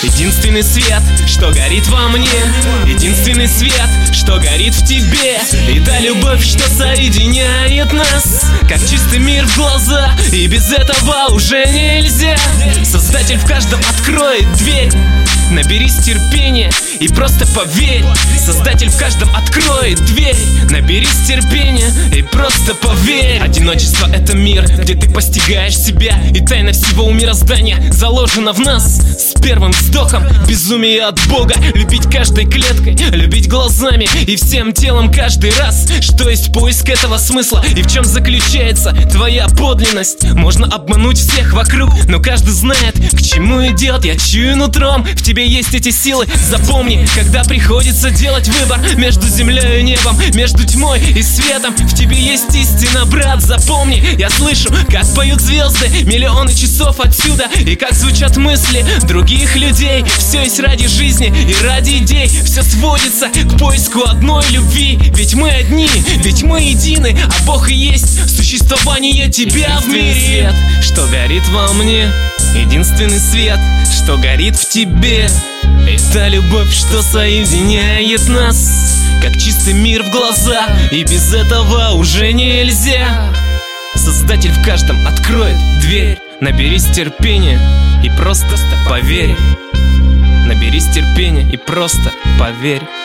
Единственный свет, что горит во мне, единственный свет, что горит в тебе. И та любовь, что соединяет нас, как чистый мир в глаза, и без этого уже нельзя. Создатель в каждом откроет дверь. Наберись терпения и просто поверь. Создатель в каждом откроет дверь. Наберись терпения и просто поверь. Одиночество — это мир, где ты постигаешь себя, и тайна всего мироздания заложена в нас. С первым вздохом безумие от Бога. Любить каждой клеткой, любить глазами и всем телом каждый раз. Что есть поиск этого смысла и в чем заключается твоя подлинность? Можно обмануть всех вокруг, но каждый знает, к чему идет. Я чую нутром, в тебе есть эти силы. Запомни, когда приходится делать выбор между землей и небом, между тьмой и светом, в тебе есть истина, брат. Запомни, я слышу, как поют звезды миллионы часов отсюда, и как звучат мысли других людей. Все есть ради жизни и ради идей. Все сводится к поиску одной любви. Ведь мы одни, ведь мы едины, а Бог и есть существование тебя в мире. Свет, что горит во мне, единственный свет, что горит в тебе. Это любовь, что соединяет нас, как чистый мир в глаза, и без этого уже нельзя. Создатель в каждом откроет дверь. Наберись терпения и просто поверь. Наберись терпения и просто поверь.